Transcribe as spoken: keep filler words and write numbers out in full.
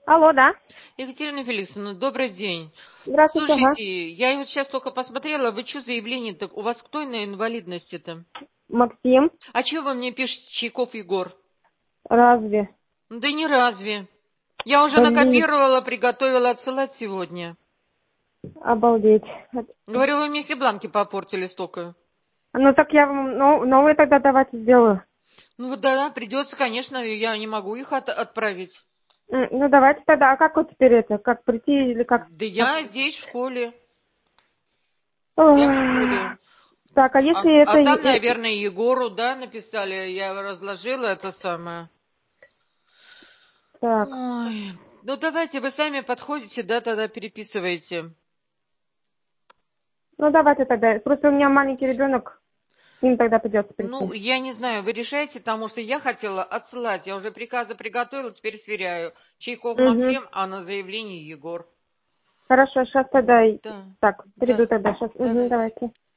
Алло, да? Екатерина Феликсовна, добрый день. Здравствуйте, ага. Слушайте, я вот сейчас только посмотрела, вы что заявление, так у вас кто на инвалидности-то? Максим, А что вы мне пишете, Чайков Егор? разве? Да не разве. Я уже Блин, накопировала, приготовила отсылать сегодня. обалдеть. Говорю, вы мне все бланки попортили столько. Ну так я вам но- новые тогда давайте сделаю. Ну вот да, придется, конечно, я не могу их от- отправить. М, Ну давайте тогда, а как вот теперь это, как прийти или как? Да как? я здесь в школе. Я в Ох. школе. Так, а А, если это... а там, и- и- наверное, Егору, да, написали. Я разложила это самое. Так, Ой, ну давайте вы сами подходите, да, тогда переписывайте. ну давайте тогда. Просто у меня маленький ребенок, им тогда придется Ну, прийти. я не знаю, вы решаете, потому что я хотела отсылать. Я уже приказы приготовила, теперь сверяю. Чайков Угу. Максим, а на заявлении Егор. Хорошо, сейчас тогда... и- Да, Так, приду да, тогда сейчас. Угу, давайте. давайте.